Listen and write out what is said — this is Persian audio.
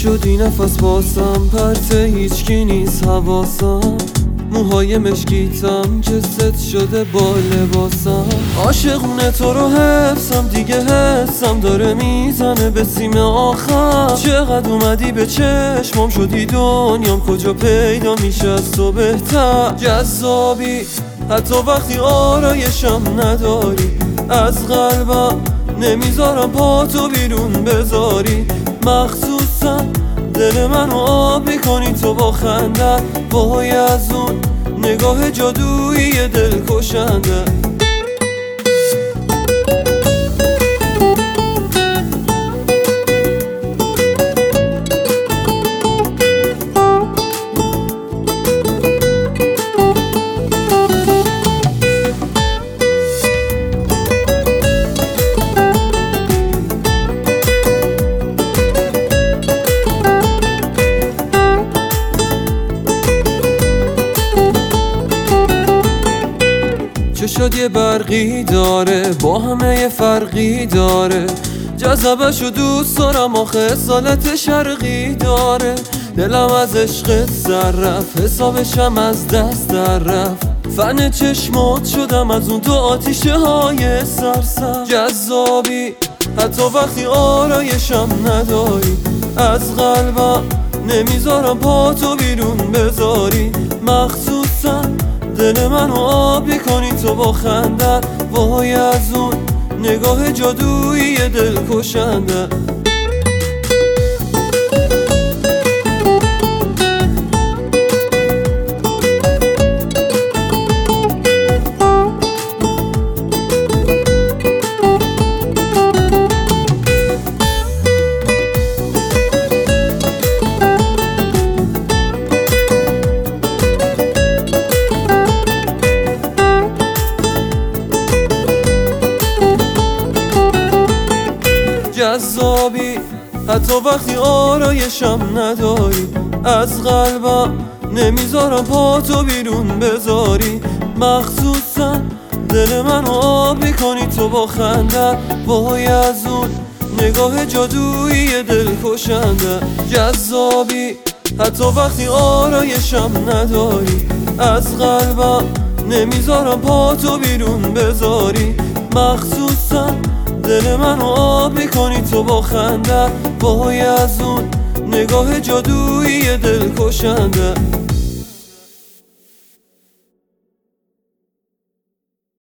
شدی نفس باسم، پرت هیچکی نیست حواسم. موهای مشکیتم که ست شده با لباسم. عاشقونه تو رو حفظم، دیگه حسم داره میزنه به سیم آخر. چقدر اومدی به چشمم، شدی دنیام، کجا پیدا میشه از تو بهتر. جذابی حتی وقتی آرایشم نداری، از قلبم نمیذارم پاتو بیرون بذاری. مخصوصا دل منو آب میکنی تو با خنده، وای از اون نگاه جادویی دل کشنده. چه شد یه برقی داره، با همه یه فرقی داره. جذبشو دوست دارم آخه سالت شرقی داره. دلم از عشقت سر رفت، حسابشم از دست در رفت. فن چشمات شدم از اون دو آتیشه های سرسر. جذابی حتی وقتی آرایشم نداری، از قلبم نمیذارم پاتو بیرون بذاری. مخصوصا دل منو آب میکنی تو با خنده، وای از اون نگاه جادویی دل کشنده. جذابی حتی وقتی آرایشم نداری، از قلبم نمیذارم پاتو بیرون بذاری. مخصوصا دل منو آب میکنی تو با خنده، وای از اون نگاه جادویی دل کشنده. جذابی حتی وقتی آرایشم نداری، از قلبم نمیذارم پاتو بیرون بذاری. مخصوصا دل منو آب میکنی تو با خنده، وای از اون نگاه جادویی دل کشنده.